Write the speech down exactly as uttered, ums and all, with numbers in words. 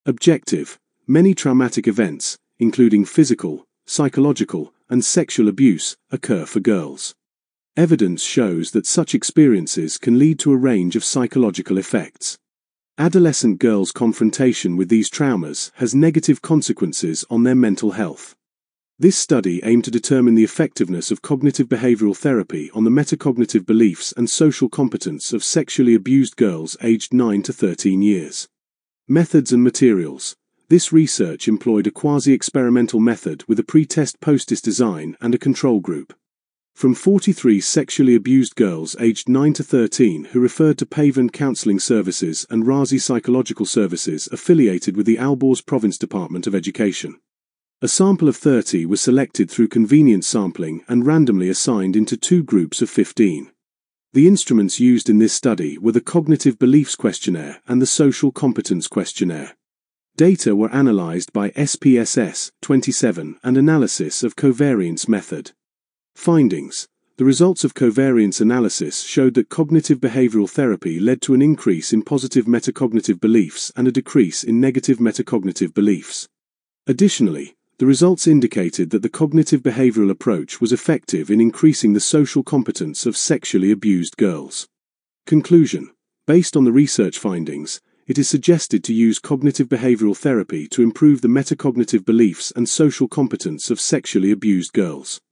Objective: many traumatic events, including physical, psychological, and sexual abuse, occur for girls. Evidence shows that such experiences can lead to a range of psychological effects. Adolescent girls' confrontation with these traumas has negative consequences on their mental health. This study aimed to determine the effectiveness of cognitive behavioral therapy on the metacognitive beliefs and social competence of sexually abused girls aged nine to thirteen years. Methods and materials. This research employed a quasi-experimental method with a pre-test post-test design and a control group. From forty-three sexually abused girls aged nine to thirteen who referred to Pavan Counseling Services and Razi Psychological Services affiliated with the Alborz Province Department of Education. A sample of thirty was selected through convenience sampling and randomly assigned into two groups of fifteen. The instruments used in this study were the Cognitive Beliefs Questionnaire and the Social Competence Questionnaire. Data were analyzed by S P S S twenty-seven and analysis of covariance method. Findings. The results of covariance analysis showed that cognitive behavioral therapy led to an increase in positive metacognitive beliefs and a decrease in negative metacognitive beliefs. Additionally, the results indicated that the cognitive behavioral approach was effective in increasing the social competence of sexually abused girls. Conclusion. Based on the research findings, it is suggested to use cognitive behavioral therapy to improve the metacognitive beliefs and social competence of sexually abused girls.